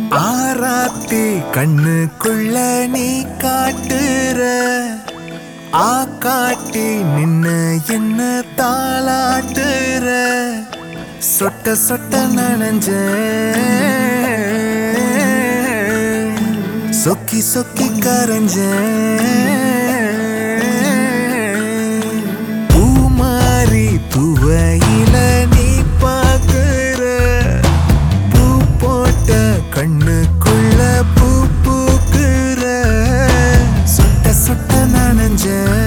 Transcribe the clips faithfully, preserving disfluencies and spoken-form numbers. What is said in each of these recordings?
ஆராத்தி கண்ணுக்குள்ள நீ காட்டுற ஆ காட்டி நின்ன என்ன தாளாட்டுற சொட்ட சொட்ட நனைஞ்ச சொக்கி சொக்கி கரைஞ்ச பூ மாறி துவையில நீ பாக்குற பூ போட்ட கண்ணுக்குள்ள பூ பூக்குற சொட்ட சொட்ட நனைஞ்ச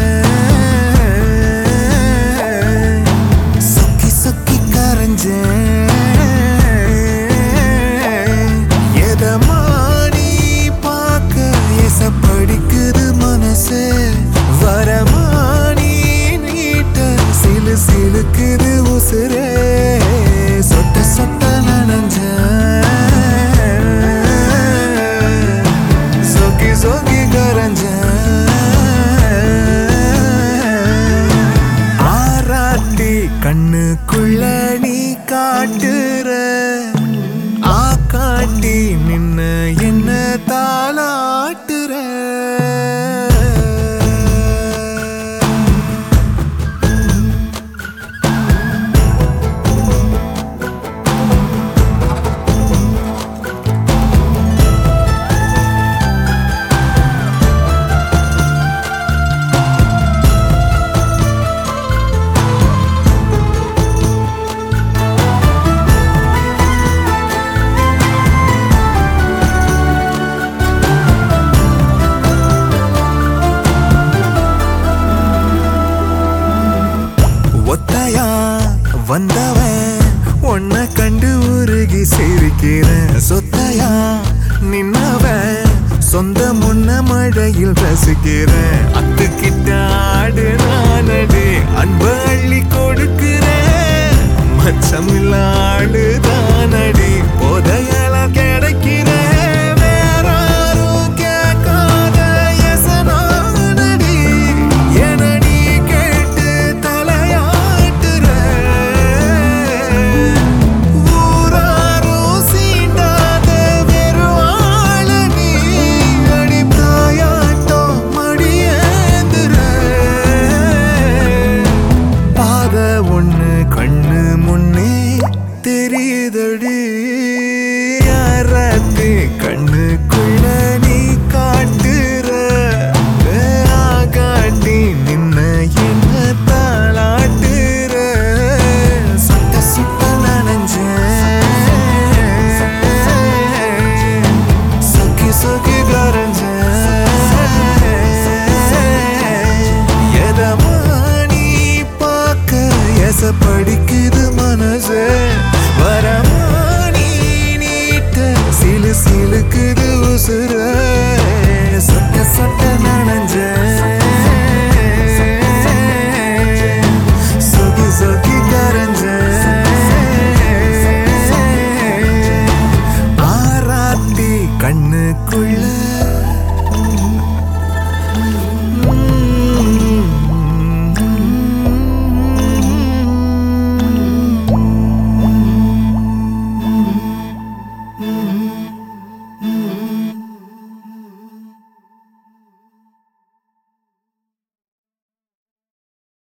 சொக்கி சொக்கி கரைஞ்ச எதமானி பார்க்க எசப்படிக்குது மனசு வரமானி நீட்ட சிலு சிலுக்குது உசுரே சொட்ட சொட்ட நனைஞ்ச சொக்கி சொக்கி கரைஞ்ச ஆராட்டி கண்ணுக்குள்ள நீ காட்டுற ஆ காட்டி நின்ன என்ன தாளாட்டுற ஒத்தையா வந்தவன் உன்னை கண்டு உருகி சிரிக்கிறேன் சொத்தையா நின்னவன் சொந்த முன்ன மழையில் ரசிக்கிறேன் அத்துக்கிட்ட ஆடு நானடி அன்பு அள்ளி கொடுக்கிறேன் மச்சமில்லாடு தானடி போதையெல்லாம் கிடைக்கிறேன் வேறாரும் கேட்காத எசனானடி எனடி கேட்டு தலையாட்டுற ஊராரும் சீண்டாத வெறுவாளனி அடி தாயாட்டம் மடியேந்துற பாத ஒண்ணு கண்ணு முன்னே தெரியுதடி யாராத்து கண்ணுக்குள்ள நீ காட்டுற காட்டி நின்ன என்ன தாளாட்டுற சொட்ட சொட்ட நனைஞ்ச சொக்கி சொக்கி கரைஞ்ச எதமானி பார்க்க எசப்படிக்குது மனசு வரமானி நீட்ட சிலு சிலுக்குது உசுர சொட்ட சொட்ட நனைஞ்ச சொகி சொகி கரைஞ்ச ஆராத்தி கண்ணுக்குள்ள